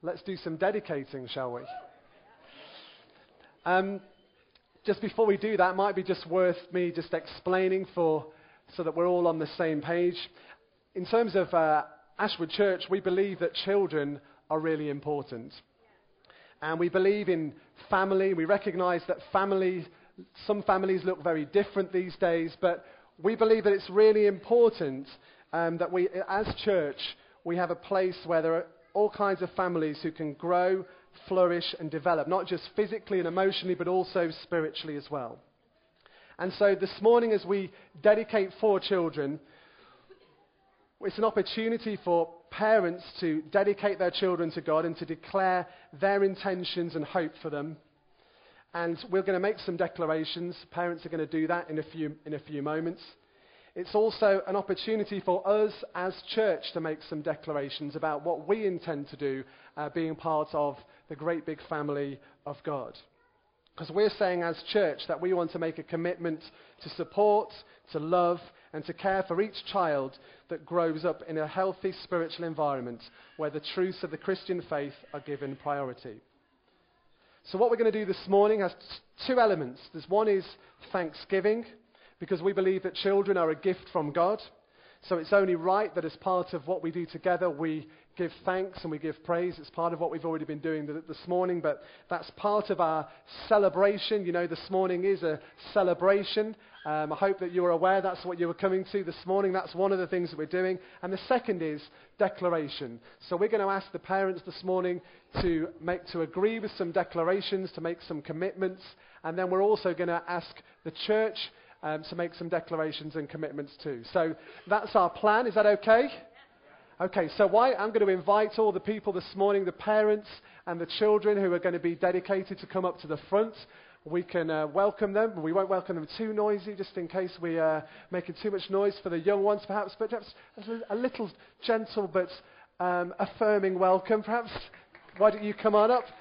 Let's do some dedicating, shall we? Just before we do that, it might be just worth me just explaining so that we're all on the same page. In terms of Ashwood Church, we believe that children are really important. And we believe in family. We recognise that some families look very different these days, but we believe that it's really important that we, as church, we have a place where there are all kinds of families who can grow, flourish and develop, not just physically and emotionally, but also spiritually as well. And so this morning, as we dedicate 4 children, it's an opportunity for parents to dedicate their children to God and to declare their intentions and hope for them. And we're going to make some declarations. Parents are going to do that in a few moments. It's also an opportunity for us as church to make some declarations about what we intend to do, being part of the great big family of God. Because we're saying as church that we want to make a commitment to support, to love, and to care for each child that grows up in a healthy spiritual environment where the truths of the Christian faith are given priority. So what we're going to do this morning has 2 elements. One is thanksgiving, because we believe that children are a gift from God. So it's only right that as part of what we do together, we give thanks and we give praise. It's part of what we've already been doing this morning, but that's part of our celebration. You know, this morning is a celebration. I hope that you are aware that's what you were coming to this morning. That's one of the things that we're doing. And the second is declaration. So we're going to ask the parents this morning to agree with some declarations, to make some commitments. And then we're also going to ask the church to make some declarations and commitments too. So that's our plan. Is that okay? Okay, so I'm going to invite all the people this morning, the parents and the children who are going to be dedicated, to come up to the front. We can welcome them. We won't welcome them too noisy, just in case we are making too much noise for the young ones, perhaps. But perhaps a little gentle but affirming welcome. Perhaps, why don't you come on up?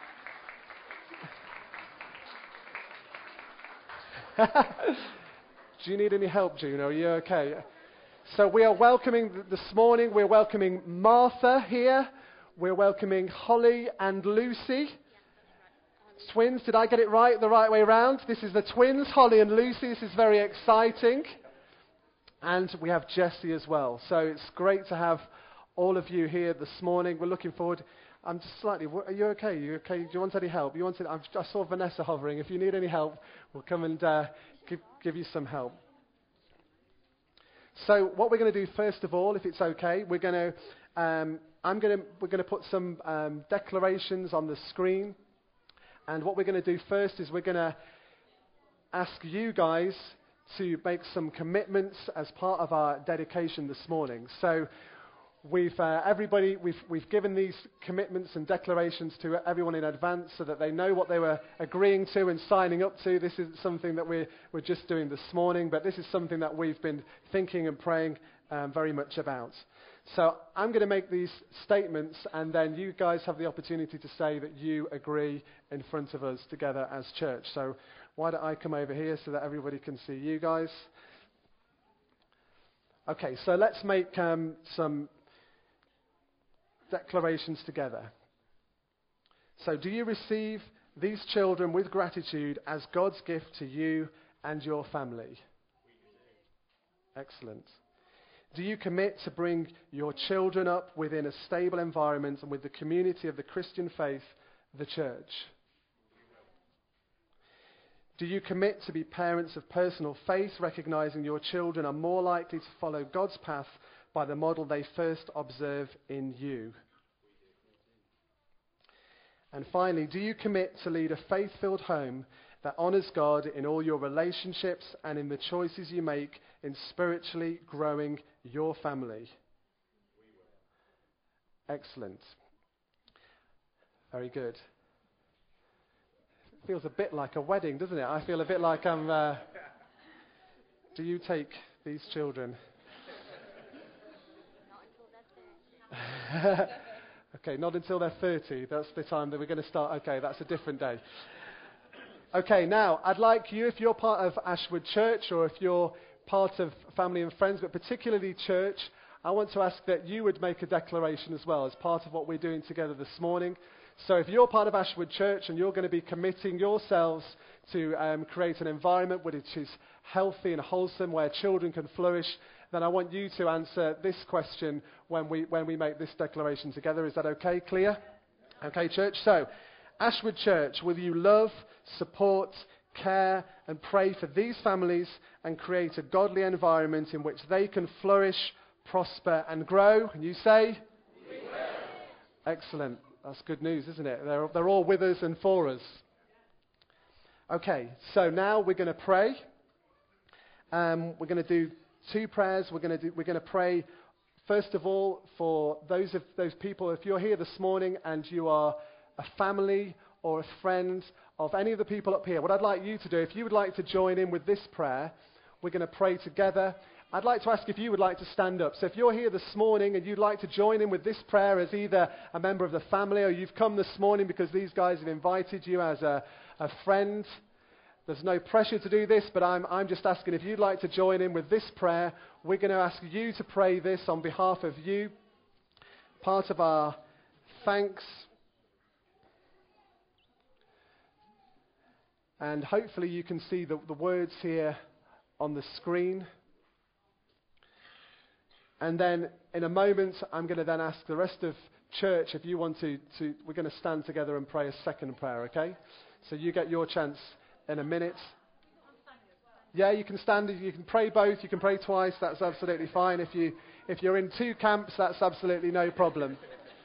Do you need any help, Juno? Are you okay? So we are welcoming this morning, we're welcoming Martha here. We're welcoming Holly and Lucy. Twins, did I get it right, the right way round? This is the twins, Holly and Lucy. This is very exciting. And we have Jessie as well. So it's great to have all of you here this morning. We're looking forward. I'm just slightly, are you okay? Do you want any help? I saw Vanessa hovering. If you need any help, we'll come and give you some help. So what we're going to do first of all, if it's okay, we're going to put some declarations on the screen. And what we're going to do first is we're going to ask you guys to make some commitments as part of our dedication this morning. So we've given these commitments and declarations to everyone in advance so that they know what they were agreeing to and signing up to. This isn't something that we're just doing this morning, but this is something that we've been thinking and praying very much about. So I'm going to make these statements, and then you guys have the opportunity to say that you agree in front of us together as church. So why don't I come over here so that everybody can see you guys? Okay, so let's make some declarations together. So, do you receive these children with gratitude as God's gift to you and your family? Excellent. Do you commit to bring your children up within a stable environment and with the community of the Christian faith, the church? Do you commit to be parents of personal faith, recognizing your children are more likely to follow God's path by the model they first observe in you? And finally, do you commit to lead a faith-filled home that honors God in all your relationships and in the choices you make in spiritually growing your family? Excellent. Very good. It feels a bit like a wedding, doesn't it? I feel a bit like I'm... Do you take these children? Okay, not until they're 30. That's the time that we're going to start. Okay, that's a different day. Okay, now, I'd like you, if you're part of Ashwood Church or if you're part of family and friends, but particularly church, I want to ask that you would make a declaration as well as part of what we're doing together this morning. So if you're part of Ashwood Church and you're going to be committing yourselves to create an environment which is healthy and wholesome, where children can flourish, then I want you to answer this question when we make this declaration together. Is that okay? Clear? Okay, church. So, Ashwood Church, will you love, support, care and pray for these families and create a godly environment in which they can flourish, prosper and grow? And you say? We will. Excellent. That's good news, isn't it? They're all with us and for us. Okay, so now we're going to pray. We're going to do two prayers. We're going to pray first of all for those people. If you're here this morning and you are a family or a friend of any of the people up here, what I'd like you to do, if you would like to join in with this prayer, we're going to pray together. I'd like to ask if you would like to stand up. So if you're here this morning and you'd like to join in with this prayer as either a member of the family or you've come this morning because these guys have invited you as a friend, there's no pressure to do this, but I'm just asking if you'd like to join in with this prayer. We're going to ask you to pray this on behalf of you. Part of our thanks. And hopefully you can see the words here on the screen. And then in a moment, I'm going to then ask the rest of church if you want to we're going to stand together and pray a second prayer, okay? So you get your chance in a minute. Yeah, you can stand. You can pray both. You can pray twice. That's absolutely fine. If you're in two camps, that's absolutely no problem.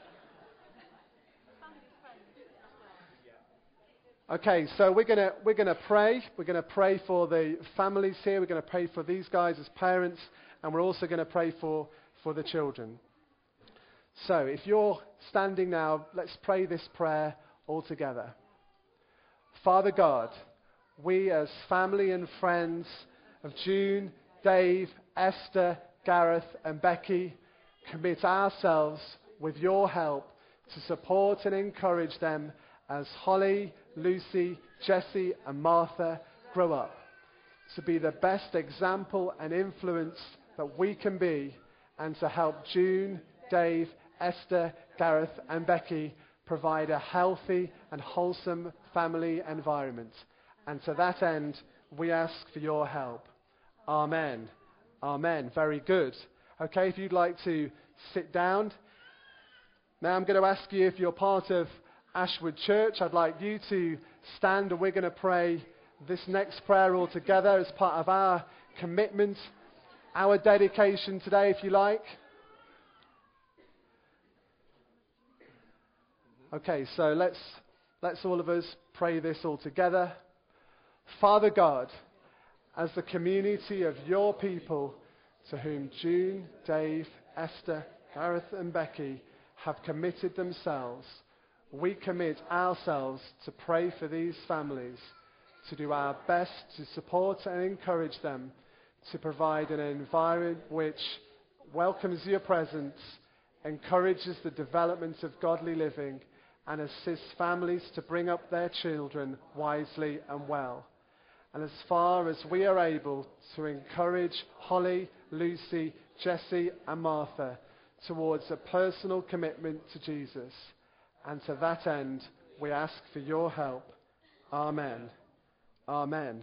Okay, so we're gonna pray. We're gonna pray for the families here. We're gonna pray for these guys as parents, and we're also gonna pray for the children. So if you're standing now, let's pray this prayer all together. Father God, we as family and friends of June, Dave, Esther, Gareth and Becky commit ourselves with your help to support and encourage them as Holly, Lucy, Jessie and Martha grow up, to be the best example and influence that we can be, and to help June, Dave, Esther, Gareth and Becky provide a healthy and wholesome family environment. And to that end, we ask for your help. Amen. Amen. Very good. Okay, if you'd like to sit down. Now I'm going to ask you if you're part of Ashwood Church, I'd like you to stand and we're going to pray this next prayer all together as part of our commitment, our dedication today, if you like. Okay, so let's all of us pray this all together. Father God, as the community of your people to whom June, Dave, Esther, Gareth and Becky have committed themselves, we commit ourselves to pray for these families, to do our best to support and encourage them, to provide an environment which welcomes your presence, encourages the development of godly living, and assists families to bring up their children wisely and well. And as far as we are able, to encourage Holly, Lucy, Jessie and Martha towards a personal commitment to Jesus. And to that end, we ask for your help. Amen. Amen.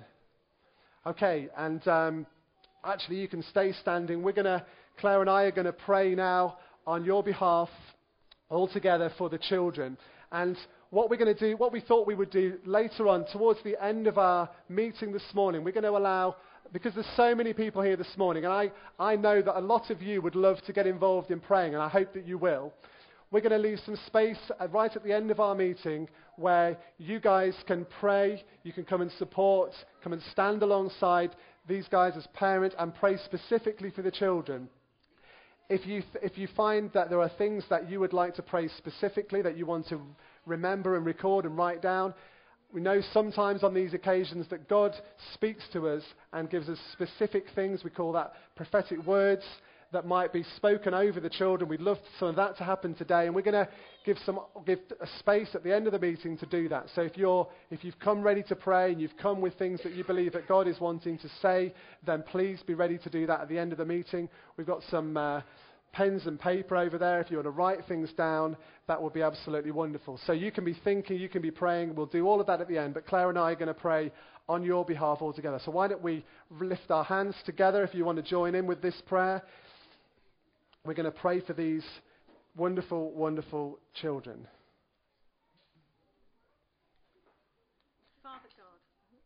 Okay, and actually you can stay standing. Claire and I are going to pray now on your behalf all together for the children. And what we're going to do, what we thought we would do later on, towards the end of our meeting this morning, we're going to allow, because there's so many people here this morning, and I know that a lot of you would love to get involved in praying, and I hope that you will. We're going to leave some space right at the end of our meeting where you guys can pray, you can come and support, come and stand alongside these guys as parents and pray specifically for the children. If you find that there are things that you would like to pray specifically, that you want to remember and record and write down, we know sometimes on these occasions that God speaks to us and gives us specific things. We call that prophetic words that might be spoken over the children. We'd love some of that to happen today, and we're going to give a space at the end of the meeting to do that. So if you've come ready to pray and you've come with things that you believe that God is wanting to say, then please be ready to do that at the end of the meeting. We've got some pens and paper over there. If you want to write things down, that would be absolutely wonderful. So you can be thinking, you can be praying. We'll do all of that at the end, but Claire and I are going to pray on your behalf all together. So why don't we lift our hands together if you want to join in with this prayer. We're going to pray for these wonderful, wonderful children. Father God.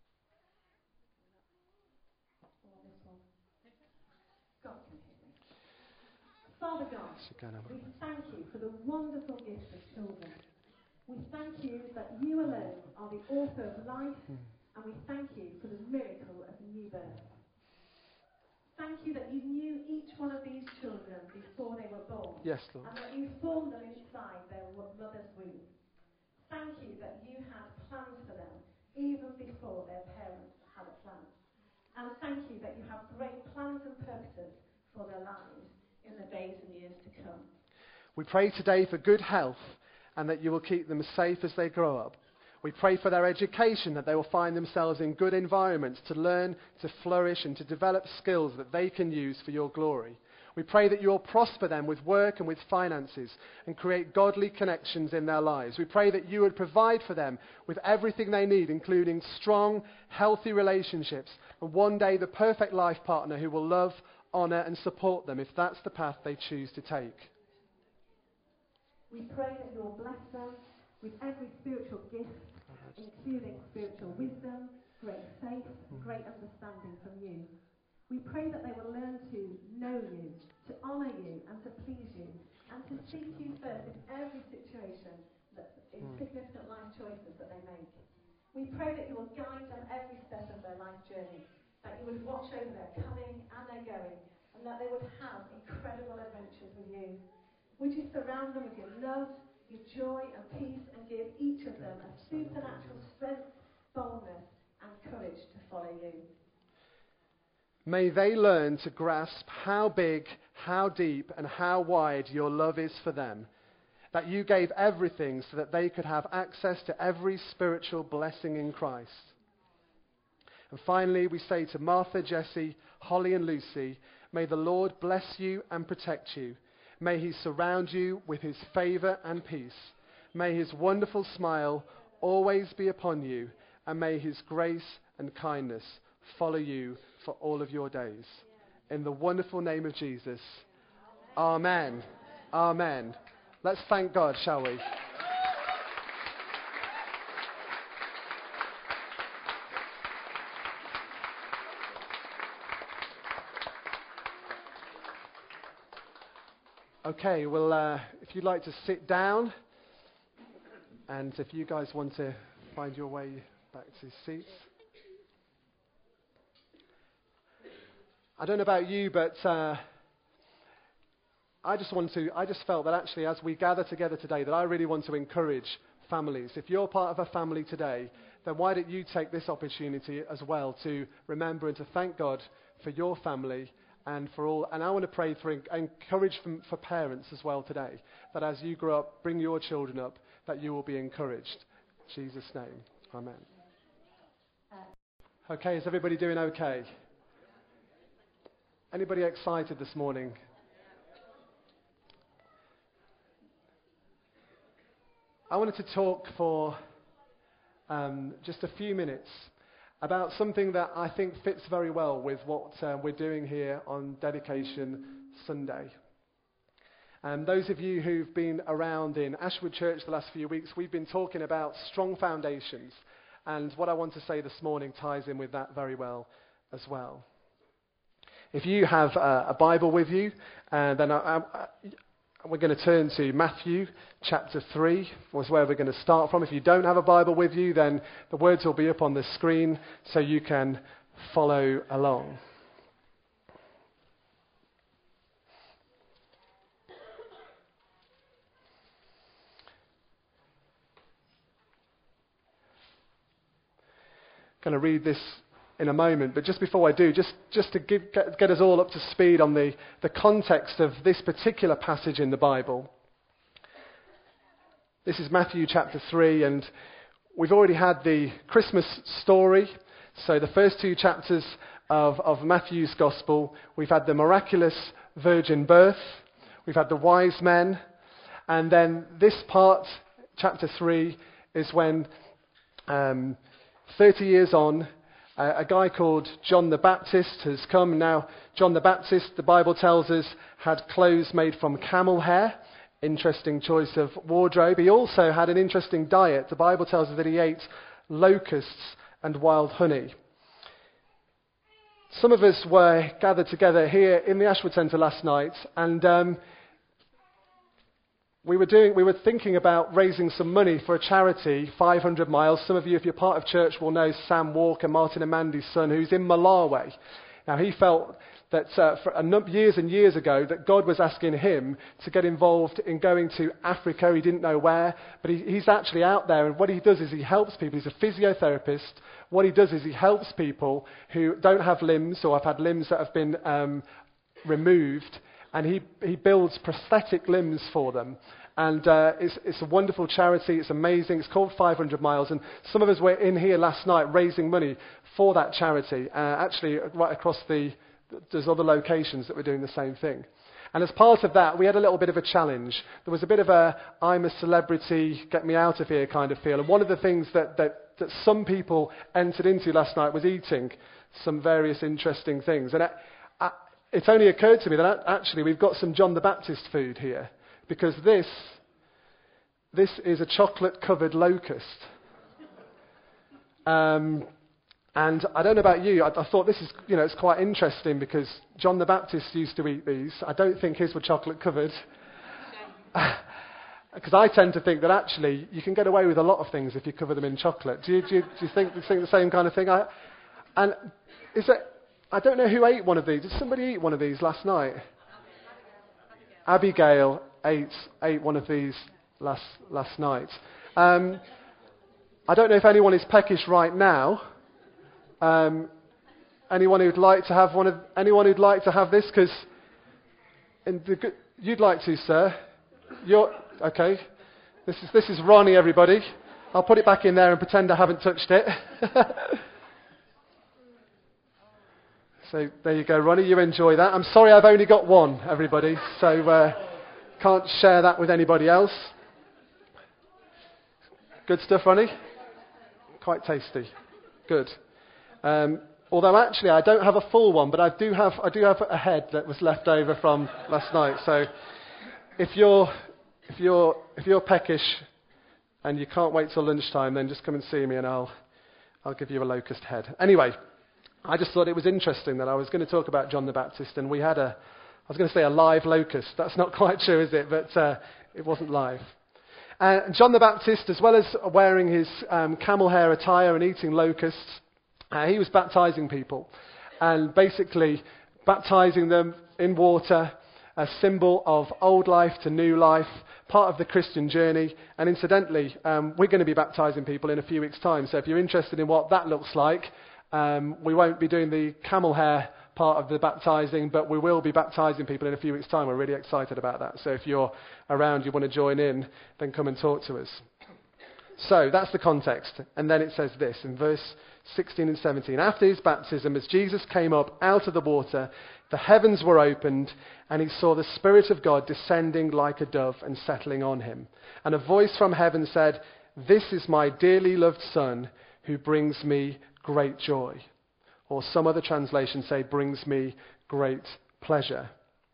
Father God, we thank you for the wonderful gift of children. We thank you that you alone are the author of life, and we thank you for the miracle of new birth. Thank you that you knew each one of these children before they were born. Yes, Lord. And that you formed them inside their mother's womb. Thank you that you had plans for them even before their parents had a plan. And thank you that you have great plans and purposes for their lives in the days and years to come. We pray today for good health and that you will keep them safe as they grow up. We pray for their education, that they will find themselves in good environments to learn, to flourish, and to develop skills that they can use for your glory. We pray that you will prosper them with work and with finances and create godly connections in their lives. We pray that you would provide for them with everything they need, including strong, healthy relationships, and one day the perfect life partner who will love, honour, and support them if that's the path they choose to take. We pray that you will bless them with every spiritual gift, including spiritual wisdom, great faith, great understanding from you. We pray that they will learn to know you, to honour you, and to please you, and to seek you first in every situation, in significant life choices that they make. We pray that you will guide them every step of their life journey, that you would watch over their coming and their going, and that they would have incredible adventures with you. Would you surround them with your love, your joy and peace, and give each of them a supernatural strength, boldness, and courage to follow you. May they learn to grasp how big, how deep, and how wide your love is for them. That you gave everything so that they could have access to every spiritual blessing in Christ. And finally, we say to Martha, Jessie, Holly, and Lucy, may the Lord bless you and protect you. May he surround you with his favour and peace. May his wonderful smile always be upon you, and may his grace and kindness follow you for all of your days. In the wonderful name of Jesus. Amen. Amen. Let's thank God, shall we? Okay, well, if you'd like to sit down, and if you guys want to find your way back to seats. I don't know about you, but I just felt that actually as we gather together today, that I really want to encourage families. If you're part of a family today, then why don't you take this opportunity as well to remember and to thank God for your family and for all. And I want to pray for encourage for parents as well today, that as you grow up, bring your children up, that you will be encouraged. In Jesus' name, amen. Okay, is everybody doing okay? Anybody excited this morning? I wanted to talk for just a few minutes about something that I think fits very well with what we're doing here on Dedication Sunday. And those of you who've been around in Ashwood Church the last few weeks, we've been talking about strong foundations. And what I want to say this morning ties in with that very well as well. If you have a Bible with you, then we're going to turn to Matthew chapter 3, was where we're going to start from. If you don't have a Bible with you, then the words will be up on the screen so you can follow along. I'm going to read this in a moment, but just before I do, just to get us all up to speed on the context of this particular passage in the Bible. This is Matthew chapter 3, and we've already had the Christmas story. So the first two chapters of Matthew's Gospel, we've had the miraculous virgin birth. we've had the wise men, and then this part, chapter 3, is when 30 years on, a guy called John the Baptist has come. Now, John the Baptist, the Bible tells us, had clothes made from camel hair. Interesting choice of wardrobe. He also had an interesting diet. The Bible tells us that he ate locusts and wild honey. Some of us were gathered together here in the Ashwood Centre last night, and we were thinking about raising some money for a charity, 500 miles. Some of you, if you're part of church, will know Sam Walker, Martin and Mandy's son, who's in Malawi. Now, he felt that years and years ago that God was asking him to get involved in going to Africa. He didn't know where, but he's actually out there, and what he does is he helps people. He's a physiotherapist. What he does is he helps people who don't have limbs or have had limbs that have been removed, and he builds prosthetic limbs for them. And it's a wonderful charity. It's amazing. It's called 500 Miles. And some of us were in here last night raising money for that charity. Actually, right across there's other locations that were doing the same thing. And as part of that, we had a little bit of a challenge. There was a bit of a I'm a celebrity, get me out of here kind of feel. And one of the things that some people entered into last night was eating some various interesting things. And it's only occurred to me that actually we've got some John the Baptist food here. Because this is a chocolate-covered locust. And I don't know about you, I thought this is, it's quite interesting because John the Baptist used to eat these. I don't think his were chocolate-covered. Because I tend to think that actually you can get away with a lot of things if you cover them in chocolate. Do you think the same kind of thing? I don't know who ate one of these. Did somebody eat one of these last night? Abigail ate one of these last night. I don't know if anyone is peckish right now. Anyone who'd like to have this? Because you'd like to, sir. You're okay. This is Ronnie, everybody. I'll put it back in there and pretend I haven't touched it. So there you go, Ronnie. You enjoy that. I'm sorry, I've only got one, everybody. So. Can't share that with anybody else. Good stuff, Ronnie? Quite tasty. Good. Although actually I don't have a full one, but I do have a head that was left over from last night. So if you're peckish and you can't wait till lunchtime, then just come and see me and I'll give you a locust head. Anyway, I just thought it was interesting that I was going to talk about John the Baptist, and we had I was going to say a live locust. That's not quite true, is it? But it wasn't live. John the Baptist, as well as wearing his camel hair attire and eating locusts, he was baptizing people. And basically baptizing them in water, a symbol of old life to new life, part of the Christian journey. And incidentally, we're going to be baptizing people in a few weeks' time. So if you're interested in what that looks like, we won't be doing the camel hair part of the baptizing, but we will be baptizing people in a few weeks' time. We're really excited about that. So if you're around, you want to join in, then come and talk to us. So that's the context. And then it says this in verse 16 and 17. After his baptism, as Jesus came up out of the water, the heavens were opened, and he saw the Spirit of God descending like a dove and settling on him. And a voice from heaven said, "This is my dearly loved Son, who brings me great joy." Or some other translations say, brings me great pleasure.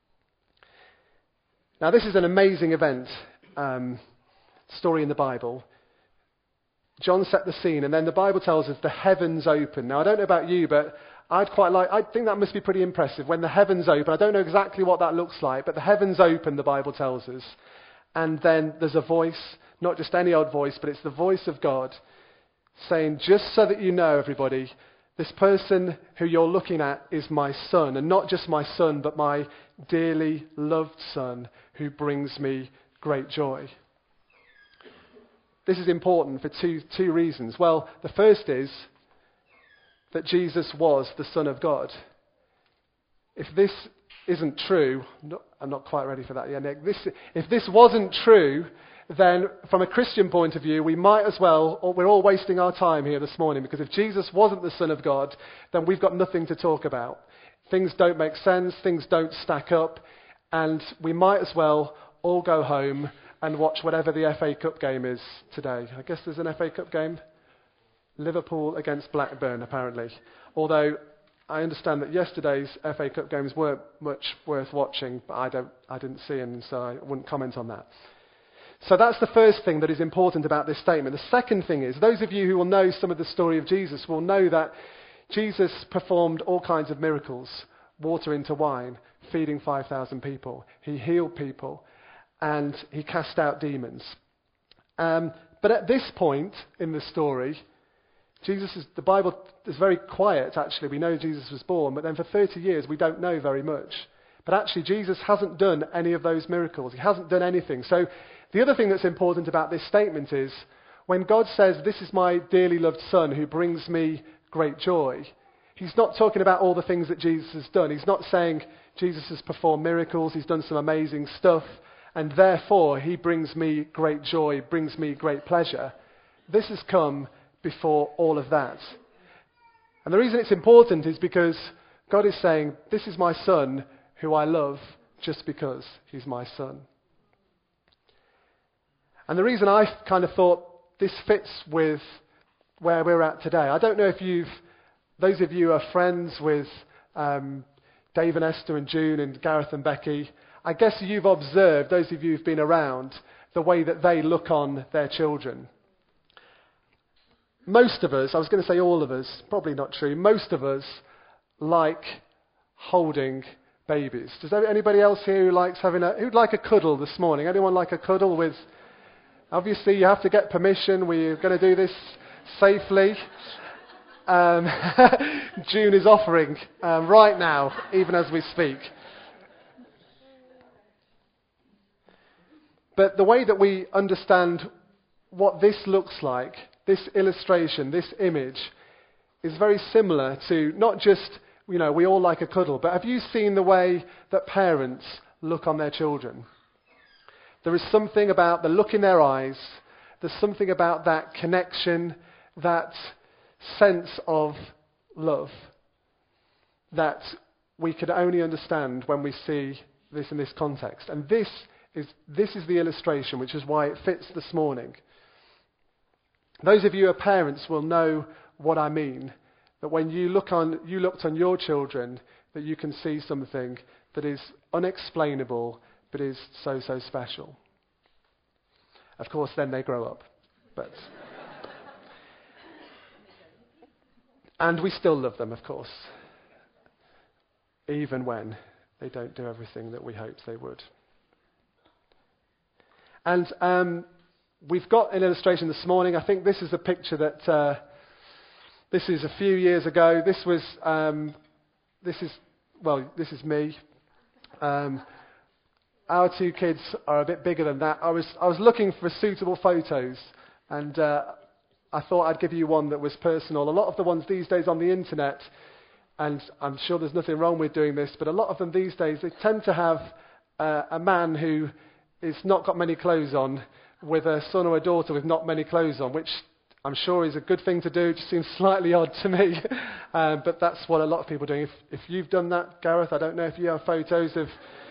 Now this is an amazing event, story in the Bible. John set the scene, and then the Bible tells us the heavens open. Now I don't know about you, but I think that must be pretty impressive. When the heavens open, I don't know exactly what that looks like, but the heavens open, the Bible tells us. And then there's a voice, not just any odd voice, but it's the voice of God saying, just so that you know, everybody, this person who you're looking at is my son, and not just my son, but my dearly loved Son, who brings me great joy. This is important for two reasons. Well, the first is that Jesus was the Son of God. If this isn't true, I'm not quite ready for that yet, Nick. If this wasn't true, then from a Christian point of view, we might as well, or we're all wasting our time here this morning, because if Jesus wasn't the Son of God, then we've got nothing to talk about. Things don't make sense, things don't stack up, and we might as well all go home and watch whatever the FA Cup game is today. I guess there's an FA Cup game. Liverpool against Blackburn, apparently. Although I understand that yesterday's FA Cup games weren't much worth watching, but I didn't see them, so I wouldn't comment on that. So that's the first thing that is important about this statement. The second thing is, those of you who will know some of the story of Jesus will know that Jesus performed all kinds of miracles, water into wine, feeding 5,000 people. He healed people, and he cast out demons. But at this point in the story, the Bible is very quiet, actually. We know Jesus was born, but then for 30 years we don't know very much. But actually Jesus hasn't done any of those miracles. He hasn't done anything. So the other thing that's important about this statement is, when God says, "This is my dearly loved Son who brings me great joy," he's not talking about all the things that Jesus has done. He's not saying Jesus has performed miracles, he's done some amazing stuff, and therefore he brings me great joy, brings me great pleasure. This has come before all of that. And the reason it's important is because God is saying, "This is my Son who I love just because he's my Son." And the reason I kind of thought this fits with where we're at today, I don't know if those of you are friends with Dave and Esther and June and Gareth and Becky, I guess you've observed, those of you who've been around, the way that they look on their children. Most of us, I was going to say all of us, probably not true, most of us like holding babies. Does anybody else here who'd like a cuddle this morning? Anyone like a cuddle with, obviously you have to get permission, we're going to do this safely. June is offering right now, even as we speak. But the way that we understand what this looks like, this illustration, this image, is very similar to not just, we all like a cuddle, but have you seen the way that parents look on their children? There is something about the look in their eyes, there's something about that connection, that sense of love, that we could only understand when we see this in this context. And this is the illustration, which is why it fits this morning. Those of you who are parents will know what I mean. That when you looked on your children, that you can see something that is unexplainable, but is so, so special. Of course, then they grow up. And we still love them, of course. Even when they don't do everything that we hoped they would. And we've got an illustration this morning. I think this is a picture that this is a few years ago. This is me. Our two kids are a bit bigger than that. I was looking for suitable photos, and I thought I'd give you one that was personal. A lot of the ones these days on the internet, and I'm sure there's nothing wrong with doing this, but a lot of them these days, they tend to have a man who is not got many clothes on, with a son or a daughter with not many clothes on, which I'm sure is a good thing to do. It just seems slightly odd to me. But that's what a lot of people are doing. If you've done that, Gareth, I don't know if you have photos of...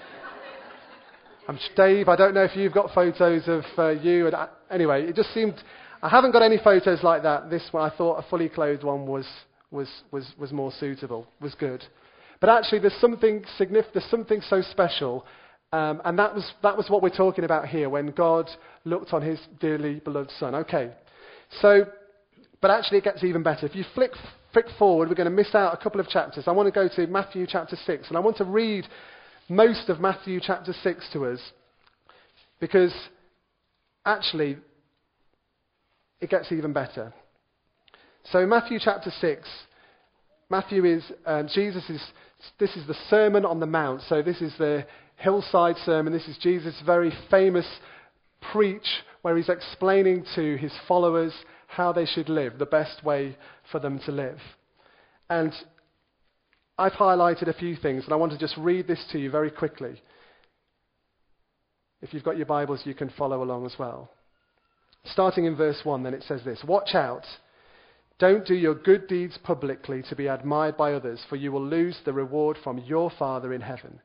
Dave, I don't know if you've got photos of you. Anyway, it just seemed... I haven't got any photos like that. This one, I thought a fully clothed one was more suitable, was good. But actually there's something significant, there's something so special. And that was what we're talking about here when God looked on his dearly beloved Son. Okay, so, but actually it gets even better. If you flick forward, we're going to miss out a couple of chapters. I want to go to Matthew chapter 6, and I want to read most of Matthew chapter 6 to us, because actually it gets even better. So Matthew chapter 6, this is the Sermon on the Mount. So this is the hillside sermon. This is Jesus' very famous preach where he's explaining to his followers how they should live, the best way for them to live. And I've highlighted a few things, and I want to just read this to you very quickly. If you've got your Bibles, you can follow along as well. Starting in verse 1, then it says this: "Watch out. Don't do your good deeds publicly to be admired by others, for you will lose the reward from your Father in heaven.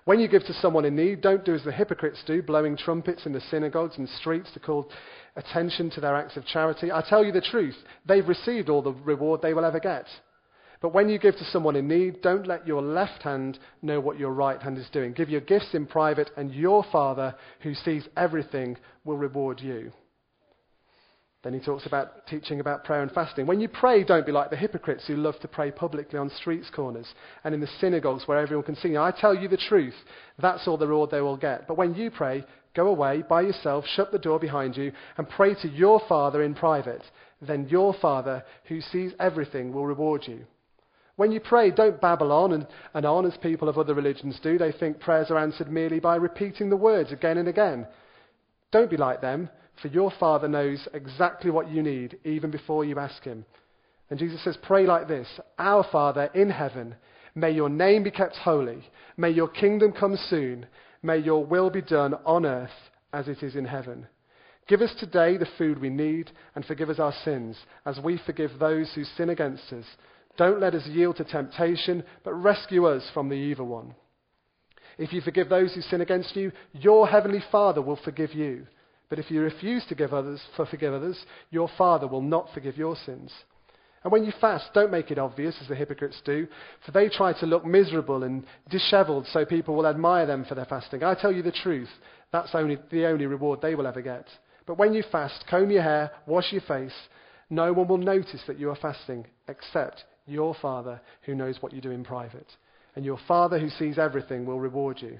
When you give to someone in need, don't do as the hypocrites do, blowing trumpets in the synagogues and streets to call attention to their acts of charity. I tell you the truth, they've received all the reward they will ever get. But when you give to someone in need, don't let your left hand know what your right hand is doing. Give your gifts in private, and your Father, who sees everything, will reward you. Then he talks about teaching about prayer and fasting. When you pray, don't be like the hypocrites who love to pray publicly on streets corners and in the synagogues where everyone can see you. I tell you the truth, that's all the reward they will get. But when you pray, go away by yourself, shut the door behind you, and pray to your Father in private. Then your Father, who sees everything, will reward you. When you pray, don't babble on and on as people of other religions do. They think prayers are answered merely by repeating the words again and again. Don't be like them, for your Father knows exactly what you need, even before you ask him. And Jesus says, pray like this: Our Father in heaven, may your name be kept holy. May your kingdom come soon. May your will be done on earth as it is in heaven. Give us today the food we need, and forgive us our sins, as we forgive those who sin against us. Don't let us yield to temptation, but rescue us from the evil one. If you forgive those who sin against you, your heavenly Father will forgive you. But if you refuse to forgive others, your Father will not forgive your sins. And when you fast, don't make it obvious, as the hypocrites do, for they try to look miserable and dishevelled so people will admire them for their fasting. I tell you the truth, that's the only reward they will ever get. But when you fast, comb your hair, wash your face. No one will notice that you are fasting, except your Father, who knows what you do in private. And your Father, who sees everything, will reward you.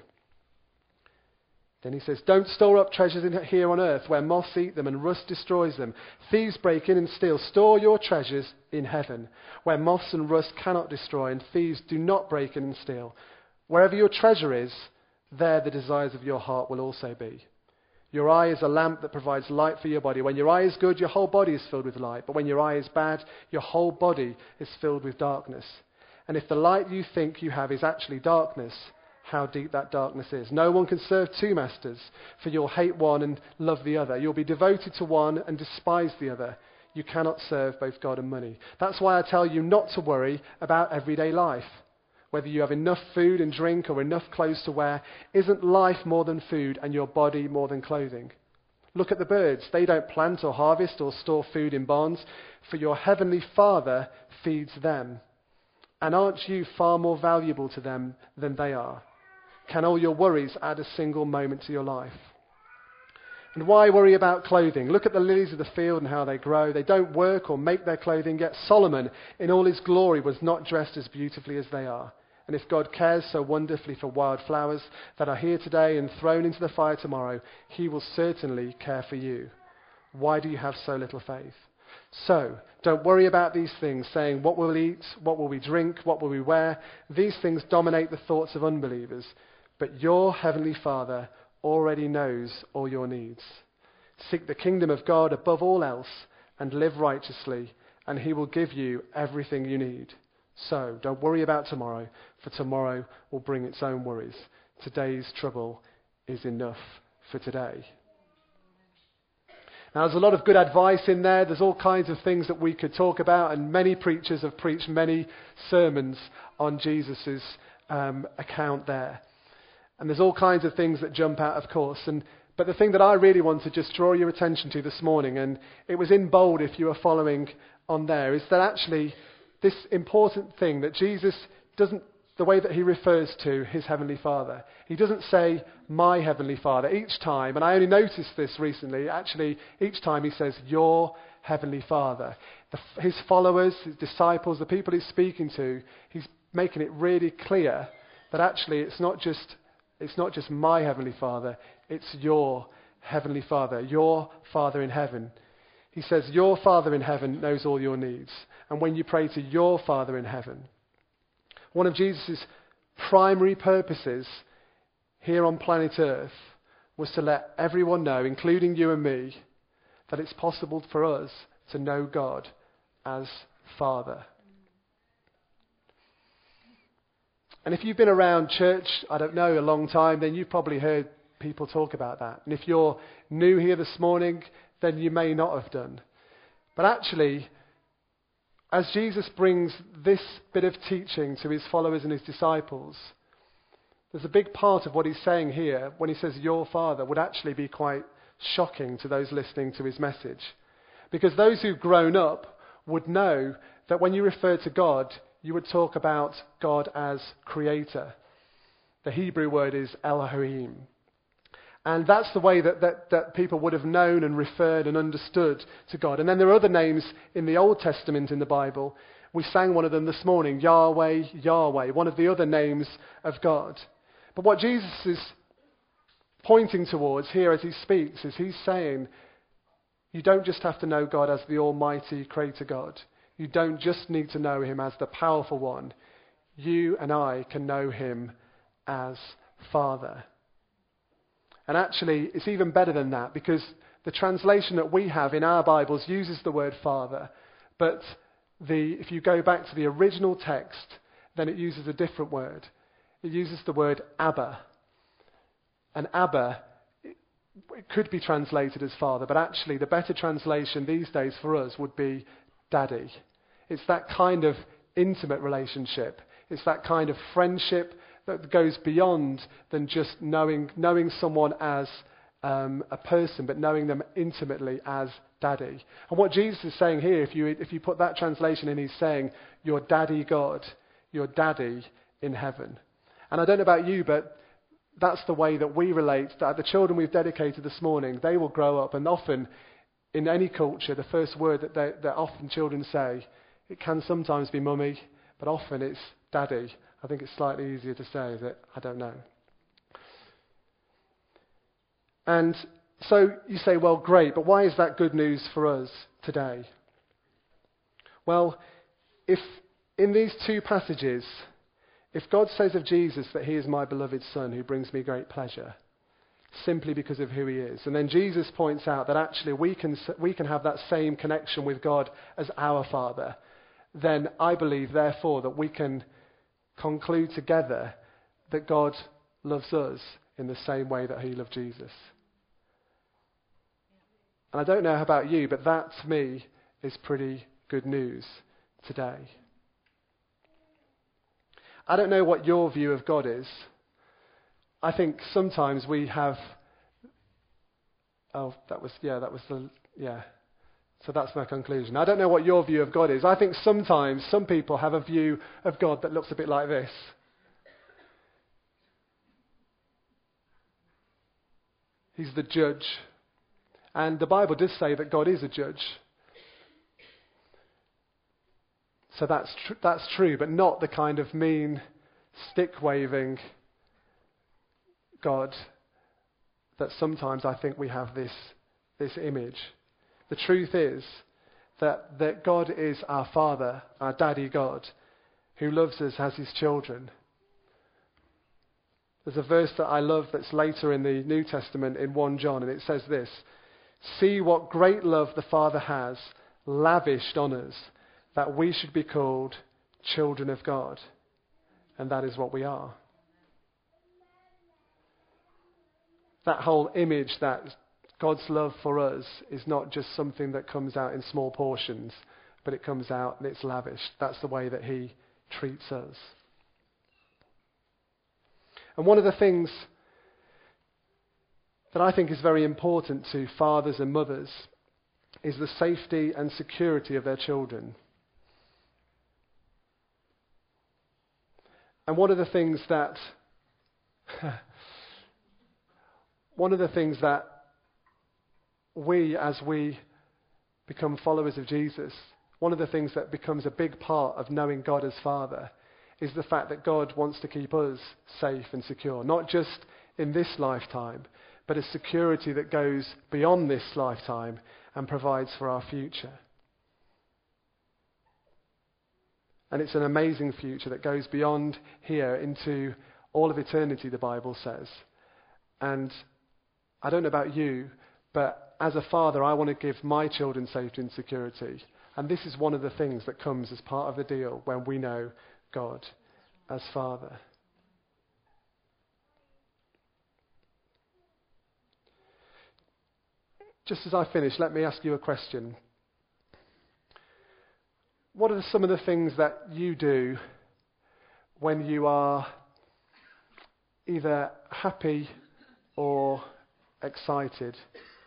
Then he says, don't store up treasures here on earth, where moths eat them and rust destroys them. Thieves break in and steal. Store your treasures in heaven, where moths and rust cannot destroy, and thieves do not break in and steal. Wherever your treasure is, there the desires of your heart will also be. Your eye is a lamp that provides light for your body. When your eye is good, your whole body is filled with light. But when your eye is bad, your whole body is filled with darkness. And if the light you think you have is actually darkness, how deep that darkness is. No one can serve two masters, for you'll hate one and love the other. You'll be devoted to one and despise the other. You cannot serve both God and money. That's why I tell you not to worry about everyday life. Whether you have enough food and drink or enough clothes to wear, isn't life more than food and your body more than clothing? Look at the birds. They don't plant or harvest or store food in barns, for your heavenly Father feeds them. And aren't you far more valuable to them than they are? Can all your worries add a single moment to your life? And why worry about clothing? Look at the lilies of the field and how they grow. They don't work or make their clothing, yet Solomon, in all his glory, was not dressed as beautifully as they are. And if God cares so wonderfully for wild flowers that are here today and thrown into the fire tomorrow, he will certainly care for you. Why do you have so little faith? So, don't worry about these things, saying, what will we eat, what will we drink, what will we wear? These things dominate the thoughts of unbelievers. But your heavenly Father already knows all your needs. Seek the kingdom of God above all else and live righteously, and he will give you everything you need. So, don't worry about tomorrow, for tomorrow will bring its own worries. Today's trouble is enough for today. Now, there's a lot of good advice in there. There's all kinds of things that we could talk about, and many preachers have preached many sermons on Jesus' account there. And there's all kinds of things that jump out, of course. But the thing that I really want to just draw your attention to this morning, and it was in bold if you were following on there, is that actually this important thing that Jesus doesn't, the way that he refers to his heavenly Father, he doesn't say, my heavenly Father. Each time, and I only noticed this recently, actually each time he says, your heavenly Father. His followers, his disciples, the people he's speaking to, he's making it really clear that actually it's not just my heavenly Father, it's your heavenly Father, your Father in heaven. He says, your Father in heaven knows all your needs. And when you pray to your Father in heaven, one of Jesus' primary purposes here on planet Earth was to let everyone know, including you and me, that it's possible for us to know God as Father. And if you've been around church, I don't know, a long time, then you've probably heard people talk about that. And if you're new here this morning, then you may not have done. But actually, as Jesus brings this bit of teaching to his followers and his disciples, There's a big part of what he's saying here when he says your Father would actually be quite shocking to those listening to his message. Because those who've grown up would know that when you refer to God, you would talk about God as creator. The Hebrew word is Elohim. And that's the way that people would have known and referred and understood to God. And then there are other names in the Old Testament in the Bible. We sang one of them this morning, Yahweh, Yahweh, one of the other names of God. But what Jesus is pointing towards here as he speaks is he's saying, you don't just have to know God as the Almighty Creator God. You don't just need to know him as the powerful one. You and I can know him as Father. And actually, it's even better than that, because the translation that we have in our Bibles uses the word Father. But if you go back to the original text, then it uses a different word. It uses the word Abba. And Abba, it could be translated as Father, but actually the better translation these days for us would be Daddy. It's that kind of intimate relationship. It's that kind of friendship that goes beyond than just knowing someone as a person, but knowing them intimately as Daddy. And what Jesus is saying here, if you put that translation in, he's saying, your Daddy God, your Daddy in heaven. And I don't know about you, but that's the way that we relate. That the children we've dedicated this morning, they will grow up, and often in any culture, the first word that often children say, it can sometimes be mummy, but often it's daddy. I think it's slightly easier to say, is it? I don't know. And so you say, well, great, but why is that good news for us today? Well, if in these two passages, if God says of Jesus that he is my beloved Son who brings me great pleasure, simply because of who he is, and then Jesus points out that actually we can have that same connection with God as our Father, then I believe, therefore, that we can conclude together that God loves us in the same way that he loved Jesus. And I don't know about you, but that to me is pretty good news today. I don't know what your view of God is. I think sometimes we have... So that's my conclusion. I don't know what your view of God is. I think sometimes some people have a view of God that looks a bit like this. He's the judge. And the Bible does say that God is a judge. So that's true, but not the kind of mean, stick-waving God that sometimes I think we have this image. The truth is that God is our Father, our Daddy God, who loves us as his children. There's a verse that I love that's later in the New Testament in 1 John, and it says this: "See what great love the Father has lavished on us, that we should be called children of God." And that is what we are. That whole image that God's love for us is not just something that comes out in small portions, but it comes out and it's lavished. That's the way that he treats us. And one of the things that I think is very important to fathers and mothers is the safety and security of their children. And one of the things that as we become followers of Jesus, one of the things that becomes a big part of knowing God as Father is the fact that God wants to keep us safe and secure, not just in this lifetime, but a security that goes beyond this lifetime and provides for our future. And it's an amazing future that goes beyond here into all of eternity, the Bible says. And I don't know about you, but as a father, I want to give my children safety and security. And this is one of the things that comes as part of the deal when we know God as Father. Just as I finish, let me ask you a question. What are some of the things that you do when you are either happy or excited.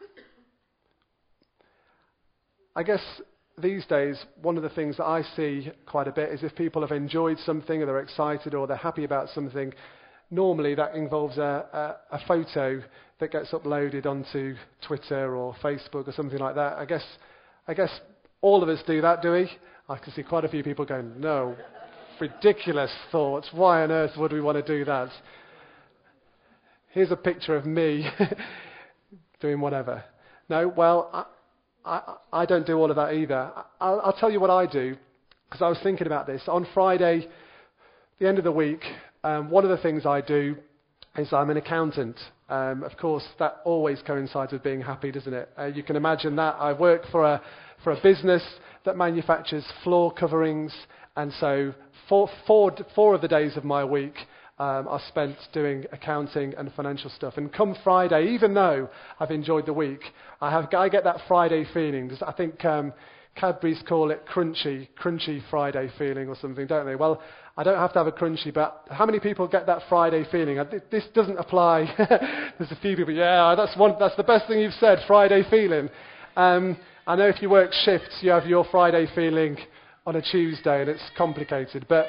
I guess these days, one of the things that I see quite a bit is if people have enjoyed something or they're excited or they're happy about something, normally that involves a photo that gets uploaded onto Twitter or Facebook or something like that. I guess all of us do that, do we? I can see quite a few people going, no, ridiculous thoughts. Why on earth would we want to do that? Here's a picture of me doing whatever. No, well, I don't do all of that either. I'll tell you what I do, because I was thinking about this. On Friday, the end of the week, one of the things I do is I'm an accountant. Of course, that always coincides with being happy, doesn't it? You can imagine that. I work for a business that manufactures floor coverings, and so four of the days of my week are spent doing accounting and financial stuff. And come Friday, even though I've enjoyed the week, I get that Friday feeling. I think Cadbury's call it crunchy Friday feeling or something, don't they? Well, I don't have to have a crunchy, but how many people get that Friday feeling? This doesn't apply. There's a few people, yeah, that's the best thing you've said, Friday feeling. I know if you work shifts, you have your Friday feeling on a Tuesday, and it's complicated. But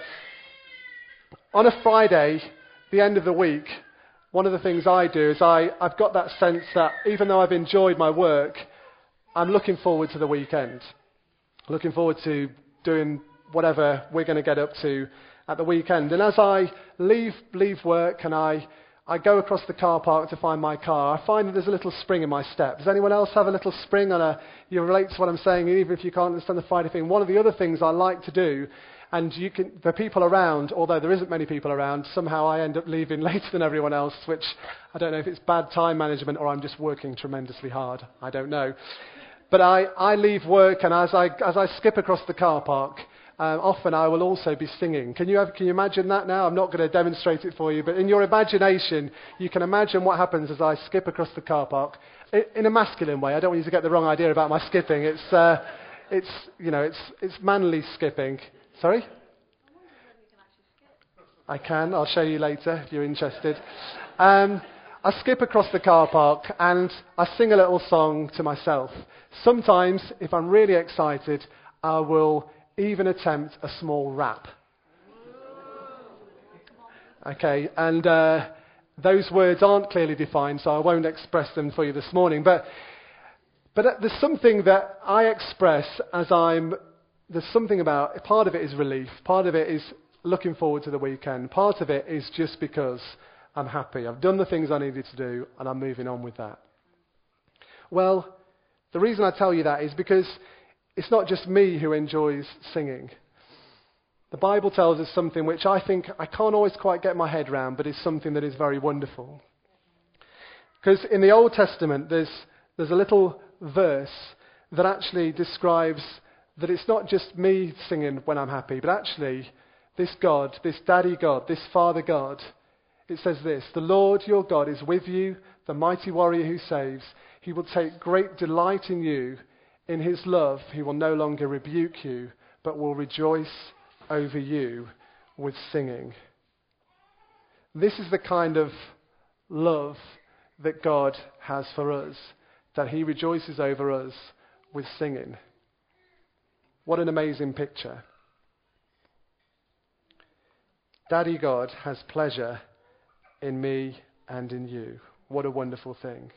on a Friday, the end of the week, one of the things I do is I've got that sense that even though I've enjoyed my work, I'm looking forward to the weekend. Looking forward to doing whatever we're going to get up to at the weekend. And as I leave work and I go across the car park to find my car, I find that there's a little spring in my step. Does anyone else have a little spring you relate to what I'm saying, even if you can't understand the Friday thing? One of the other things I like to do, and the people around, although there isn't many people around, somehow I end up leaving later than everyone else, which I don't know if it's bad time management or I'm just working tremendously hard. I don't know. But I leave work, and as I skip across the car park, often I will also be singing. Can you imagine that now? I'm not going to demonstrate it for you, but in your imagination, you can imagine what happens as I skip across the car park in a masculine way. I don't want you to get the wrong idea about my skipping. It's manly skipping. Sorry? I can. I'll show you later if you're interested. I skip across the car park and I sing a little song to myself. Sometimes, if I'm really excited, I will even attempt a small rap. Okay, and those words aren't clearly defined, so I won't express them for you this morning. But there's something that I express there's something about, part of it is relief, part of it is looking forward to the weekend, part of it is just because I'm happy. I've done the things I needed to do, and I'm moving on with that. Well, the reason I tell you that is because it's not just me who enjoys singing. The Bible tells us something which I think I can't always quite get my head around, but is something that is very wonderful. Because in the Old Testament, there's a little verse that actually describes that it's not just me singing when I'm happy, but actually this God, this Daddy God, this Father God, it says this: the Lord your God is with you, the mighty warrior who saves. He will take great delight in you. In his love, he will no longer rebuke you, but will rejoice over you with singing. This is the kind of love that God has for us, that he rejoices over us with singing. What an amazing picture. Daddy God has pleasure in me and in you. What a wonderful thing.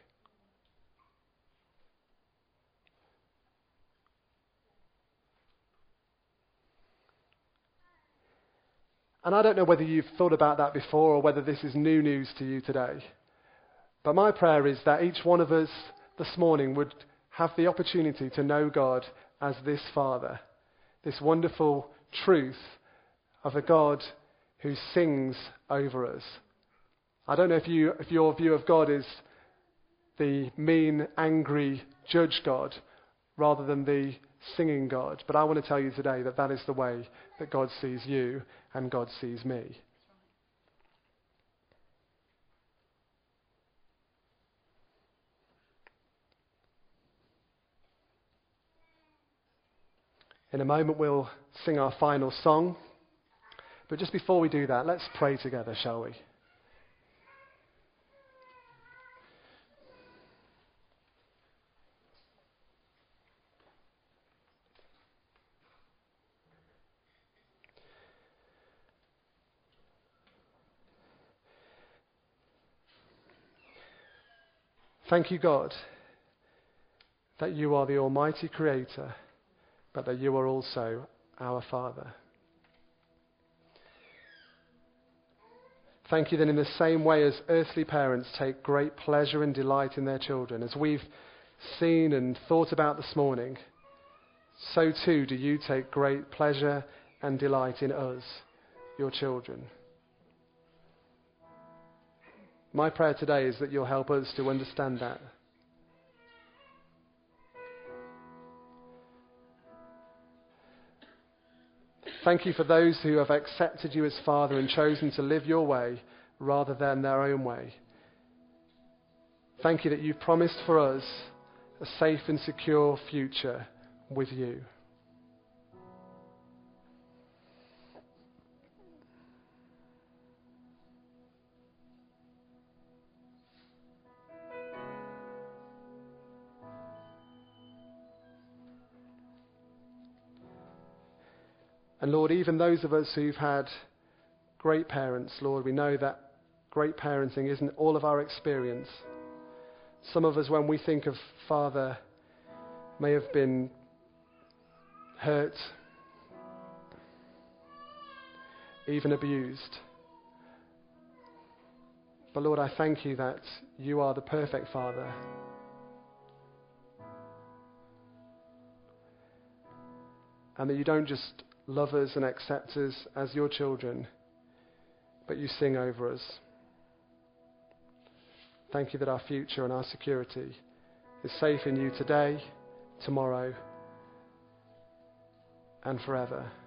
And I don't know whether you've thought about that before or whether this is new news to you today. But my prayer is that each one of us this morning would have the opportunity to know God as this Father, this wonderful truth of a God who sings over us. I don't know if your view of God is the mean, angry judge God rather than the singing God. But I want to tell you today that that is the way that God sees you and God sees me. In a moment we'll sing our final song. But just before we do that, let's pray together, shall we? Thank you, God, that you are the Almighty Creator, but that you are also our Father. Thank you that in the same way as earthly parents take great pleasure and delight in their children, as we've seen and thought about this morning, so too do you take great pleasure and delight in us, your children. My prayer today is that you'll help us to understand that. Thank you for those who have accepted you as Father and chosen to live your way rather than their own way. Thank you that you've promised for us a safe and secure future with you. And Lord, even those of us who've had great parents, Lord, we know that great parenting isn't all of our experience. Some of us, when we think of Father, may have been hurt, even abused. But Lord, I thank you that you are the perfect Father. And that you don't just love us and accept us as your children, but you sing over us. Thank you that our future and our security is safe in you today, tomorrow, and forever.